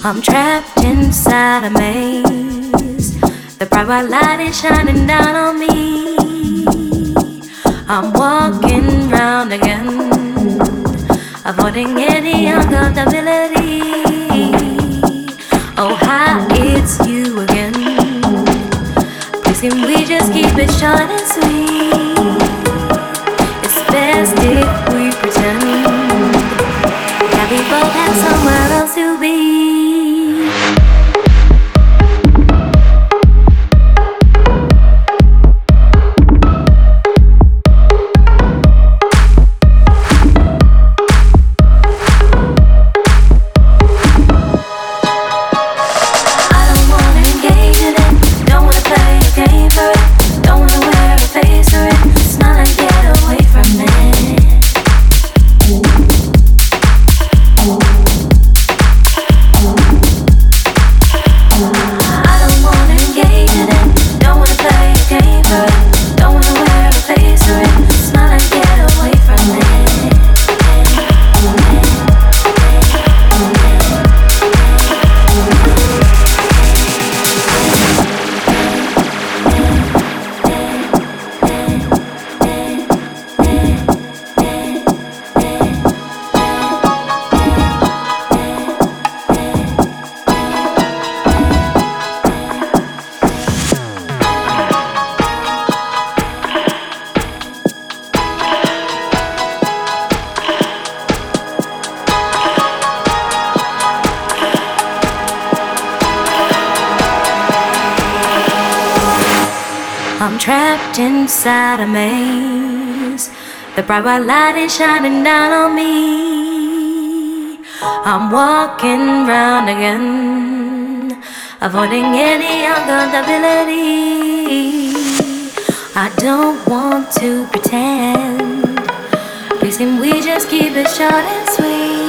I'm trapped inside a maze. The bright white light is shining down on me. I'm walking round again, avoiding any uncomfortability. Oh, hi, it's you again. Please can we just keep it short and sweet? It's best if we pretend that we both have somewhere else to be. I'm trapped inside a maze. The bright white light is shining down on me. I'm walking round again, avoiding any uncomfortability. I don't want to pretend. Please can we just keep it short and sweet?